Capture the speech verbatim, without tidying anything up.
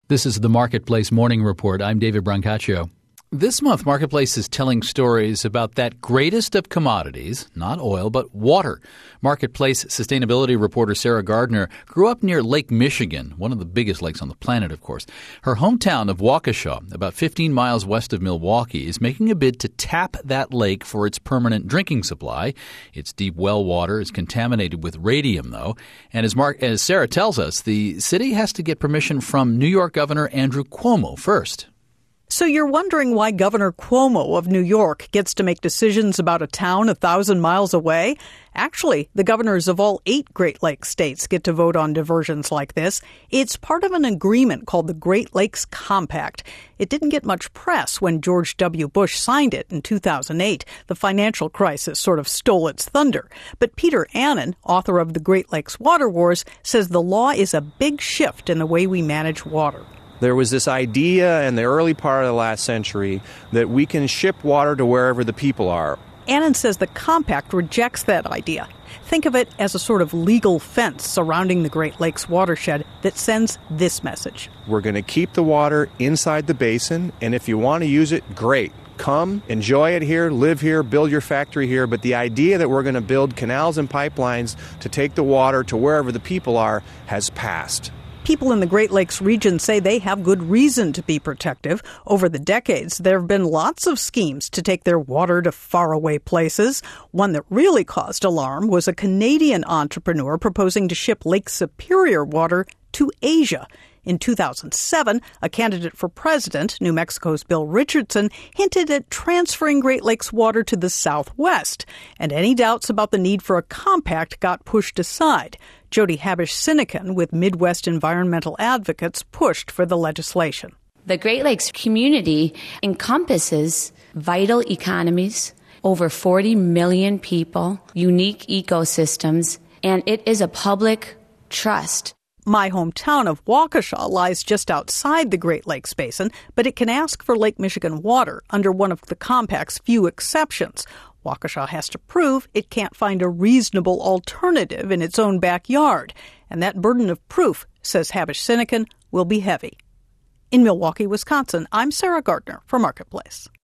This is the Marketplace Morning Report. I'm David Brancaccio. This month, Marketplace is telling stories about that greatest of commodities, not oil, but water. Marketplace sustainability reporter Sarah Gardner grew up near Lake Michigan, one of the biggest lakes on the planet, of course. Her hometown of Waukesha, about fifteen miles west of Milwaukee, is making a bid to tap that lake for its permanent drinking supply. Its deep well water is contaminated with radium, though. And as, Mark, as Sarah tells us, the city has to get permission from New York Governor Andrew Cuomo first. So you're wondering why Governor Cuomo of New York gets to make decisions about a town a thousand miles away? Actually, the governors of all eight Great Lakes states get to vote on diversions like this. It's part of an agreement called the Great Lakes Compact. It didn't get much press when George W. Bush signed it in two thousand eight. The financial crisis sort of stole its thunder. But Peter Annin, author of The Great Lakes Water Wars, says the law is a big shift in the way we manage water. There was this idea in the early part of the last century that we can ship water to wherever the people are. Annin says the compact rejects that idea. Think of it as a sort of legal fence surrounding the Great Lakes watershed that sends this message. We're going to keep the water inside the basin, and if you want to use it, great. Come, enjoy it here, live here, build your factory here. But the idea that we're going to build canals and pipelines to take the water to wherever the people are has passed. People in the Great Lakes region say they have good reason to be protective. Over the decades, there have been lots of schemes to take their water to faraway places. One that really caused alarm was a Canadian entrepreneur proposing to ship Lake Superior water to Asia. In two thousand seven, a candidate for president, New Mexico's Bill Richardson, hinted at transferring Great Lakes water to the Southwest. And any doubts about the need for a compact got pushed aside. Jody Habush-Sinekin with Midwest Environmental Advocates pushed for the legislation. The Great Lakes community encompasses vital economies, over forty million people, unique ecosystems, and it is a public trust. My hometown of Waukesha lies just outside the Great Lakes Basin, but it can ask for Lake Michigan water under one of the compact's few exceptions. Waukesha has to prove it can't find a reasonable alternative in its own backyard. And that burden of proof, says Habush-Sinekin, will be heavy. In Milwaukee, Wisconsin, I'm Sarah Gardner for Marketplace.